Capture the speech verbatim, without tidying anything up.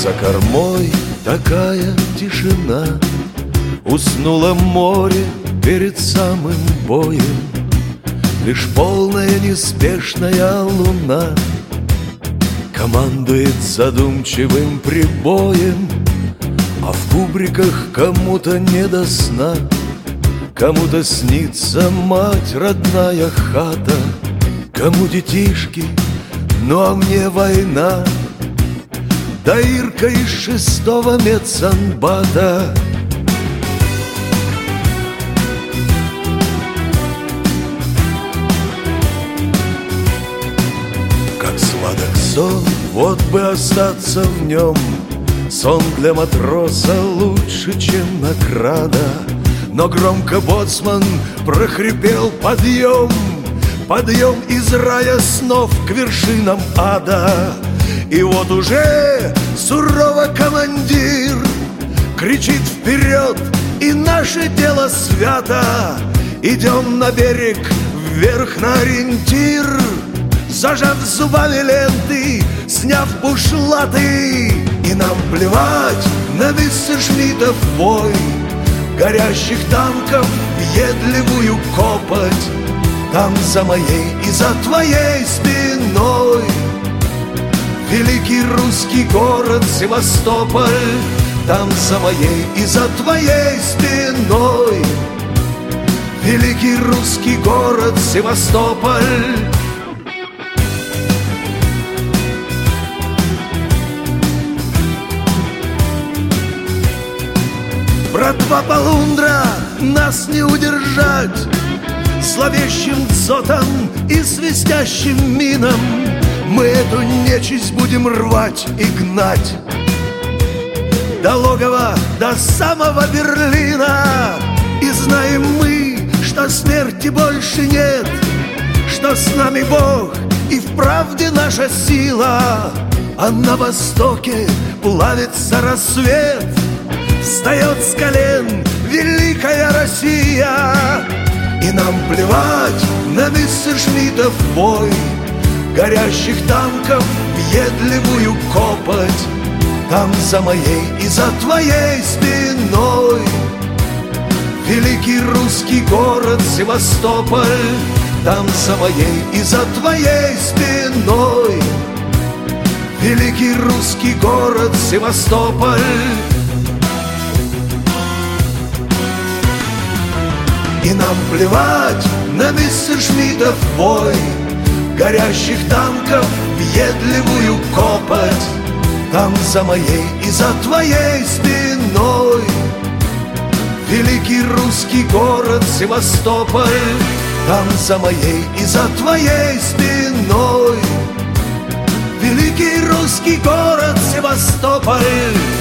За кормой такая тишина, уснуло море перед самым боем. Лишь полная неспешная луна командует задумчивым прибоем. А в кубриках кому-то не до сна, кому-то снится мать родная хата, кому детишки, ну а мне война. Да Ирка из шестого медсанбата. Как сладок сон, вот бы остаться в нем. Сон для матроса лучше, чем награда. Но громко боцман прохрипел: подъем, подъем из рая снов к вершинам ада. И вот уже сурово командир кричит вперед, и наше дело свято. Идем на берег, вверх на ориентир, зажав зубами ленты, сняв бушлаты. И нам плевать на мессершмиттов вой, горящих танков въедливую копоть. Там за моей и за твоей спиной великий русский город Севастополь. Там за моей и за твоей спиной великий русский город Севастополь. Братва Полундра, нас не удержать зловещим дзотом и свистящим мином. Мы эту нечисть будем рвать и гнать до логова, до самого Берлина. И знаем мы, что смерти больше нет, что с нами Бог и в правде наша сила. А на востоке плавится рассвет, встает с колен великая Россия. И нам плевать на мессершмиттов бой, горящих танков въедливую копоть. Там за моей и за твоей спиной великий русский город Севастополь. Там за моей и за твоей спиной великий русский город Севастополь. И нам плевать на мессершмиттов бой, горящих танков въедливую копоть. Там за моей и за твоей спиной великий русский город Севастополь. Там за моей и за твоей спиной великий русский город Севастополь.